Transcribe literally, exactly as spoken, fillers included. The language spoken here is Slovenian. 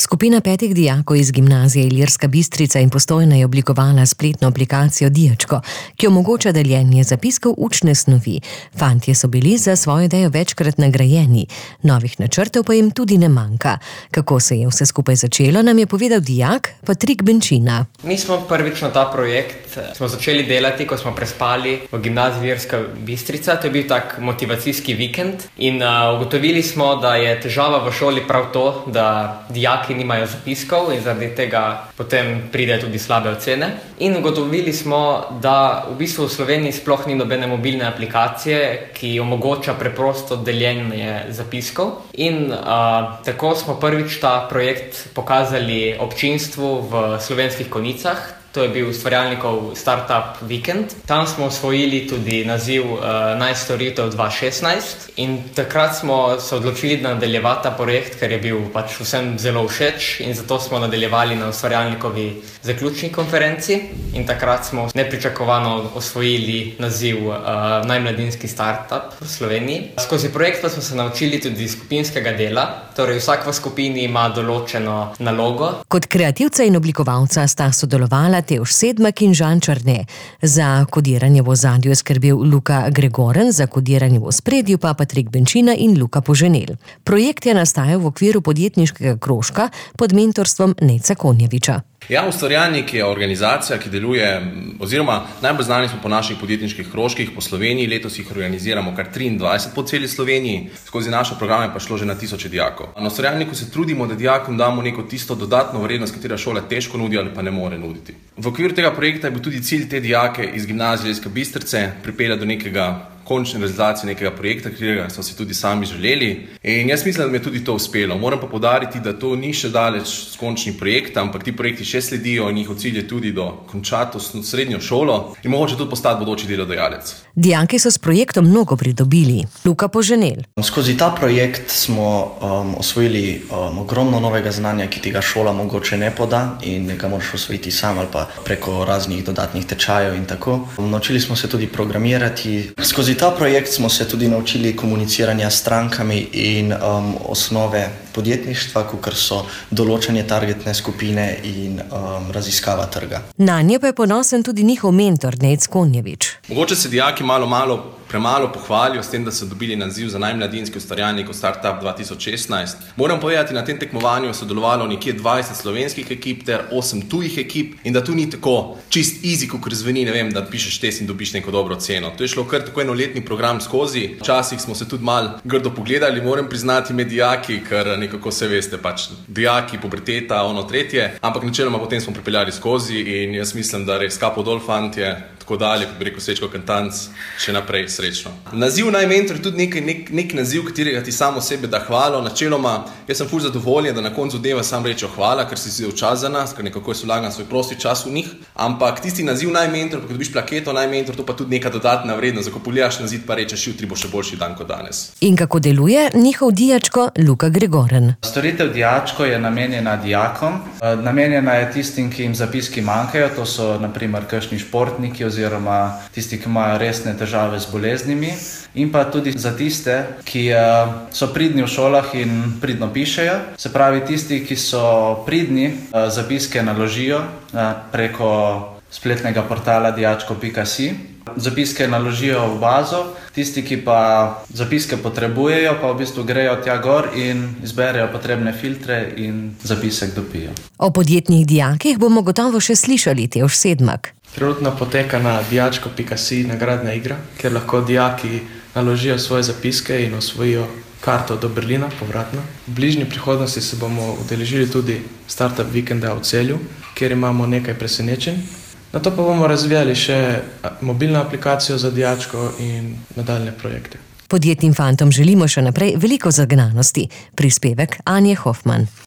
Skupina petih dijakov iz gimnazije Ilirska Bistrica in Postojna je oblikovala spletno aplikacijo Dijačko, ki omogoča deljenje zapiskov učne snovi. Fantje so bili za svojo idejo večkrat nagrajeni, novih načrtov pa jim tudi ne manjka. Kako se je vse skupaj začelo, nam je povedal dijak Patrik Benčina. Mi smo prvič na ta projekt smo začeli delati, ko smo prespali v gimnaziji Ilirska Bistrica. To je bil tak motivacijski vikend in uh, ugotovili smo, da je težava v šoli prav to, da dijaki nimajo zapiskov in zaradi tega potem pridejo tudi slabe ocene. In ugotovili smo, da v bistvu v Sloveniji sploh ni nobene mobilne aplikacije, ki omogoča preprosto deljenje zapiskov. In uh, tako smo prvič ta projekt pokazali občinstvu v Slovenskih Konjicah. To je bil ustvarjalnikov Startup Weekend. Tam smo osvojili tudi naziv uh, Najstoritev dva šestnajst in takrat smo se odločili nadaljevati ta projekt, ker je bil pač vsem zelo všeč in zato smo nadaljevali na ustvarjalnikovi zaključni konferenci in takrat smo nepričakovano osvojili naziv uh, Najmladinski startup v Sloveniji. Skozi projekt pa smo se naučili tudi skupinskega dela, torej vsak v skupini ima določeno nalogo. Kot kreativca in oblikovalca sta sodelovala Tevž Sedmak in Žan Črne. Za kodiranje v ozadju je skrbel Luka Gregoren, za kodiranje v ospredju pa Patrik Benčina in Luka Poženel. Projekt je nastajal v okviru podjetniškega krožka pod mentorstvom Neca Konjeviča. Ja, Ustvarjalnik je organizacija, ki deluje, oziroma najbolj znani smo po naših podjetniških krožkih po Sloveniji, letos jih organiziramo kar triindvajset po celi Sloveniji, skozi naše programe pa šlo že na tisoče dijakov. Na Ustvarjalniku se trudimo, da dijakom damo neko tisto dodatno vrednost, katera šola težko nudi ali pa ne more nuditi. V okviru tega projekta je bil tudi cilj te dijake iz gimnazije Ilirske Bistrice pripeljati do nekega končne realizacije nekega projekta, katerega so si tudi sami želeli. In jaz mislim, da mi je tudi to uspelo. Moram pa poudariti, da to ni še daleč končni projekt, ampak ti projekti še sledijo in njihov cilj je tudi do končati srednjo šolo in mogoče tudi postati bodoči delodajalec. Dijaki so s projektom mnogo pridobili. Luka Poženel. Skozi ta projekt smo um, osvojili um, ogromno novega znanja, ki tega šola mogoče ne poda in ga moraš osvojiti sam ali pa preko raznih dodatnih tečajev in tako. Naučili smo se tudi programirati. Skozi ta projekt smo se tudi naučili komuniciranja s strankami in um, osnove podjetništva, kakor so določanje targetne skupine in um, raziskava trga. Nanje pa je ponosen tudi njihov mentor Nec Konjevič. Mogoče se dijaki malo, malo premalo pohvalijo s tem, da so dobili naziv za najmladinski ustvarjalnik Startup dva tisoč šestnajst. Moram povedati, na tem tekmovanju je sodelovalo nekje dvajset slovenskih ekip ter osem tujih ekip in da tu ni tako čist easy, kot zveni, ne vem, da pišeš test in dobiš neko dobro ceno. To je šlo kar tako enoletni program skozi. Včasih smo se tudi malo grdo pogledali, moram priznati, med dijaki, ker nekako se veste, pač dijaki, puberteta, ono tretje, ampak načeloma potem smo pripeljali skozi in jaz mislim, da res kapo dol fantje, tako dalje, kot bi rekel Sečko Kantanc, še naprej srečno. Naziv najmentor je tudi nek, nek, nek naziv, katerega ti samo sebe da hvalo. Načeloma, jaz sem ful zadovoljen, da na koncu dneva sam rečejo hvala, ker si vzel čas za nas, ker nekako je vlagan svoj prosti čas v njih, ampak tisti naziv najmentor, ko dobiš plaketo najmentor, to pa tudi neka dodatna vrednost, ko poljaš na zid pa rečeš, jutri bo še boljši dan kot danes. In kako deluje njihov dijačko Luka Gregoren? Storitev Dijačko je namenjena dijakom, namenjena je tistim, ki jim zapiski manjkajo, to so na primer kakšni športniki oziroma tisti, ki imajo resne težave z boleznimi, in pa tudi za tiste, ki so pridni v šolah in pridno pišejo. Se pravi, tisti, ki so pridni, zapiske naložijo preko spletnega portala dijačko pika si. Zapiske naložijo v bazo, tisti, ki pa zapiske potrebujejo, pa v bistvu grejo tja gor in izberejo potrebne filtre in zapisek dobijo. O podjetnih dijakih bomo gotovo še slišali, Tevž Sedmak. Trenutno poteka na dijačko pika si nagradna igra, kjer lahko dijaki naložijo svoje zapiske in osvojijo karto do Berlina povratno. V bližnji prihodnosti se bomo udeležili tudi Startup Weekenda v Celju, kjer imamo nekaj presenečenj. Na to pa bomo razvijali še mobilno aplikacijo za dijačko in nadaljne projekte. Podjetnim fantom želimo še naprej veliko zagnanosti. Prispevek Anje Hofman.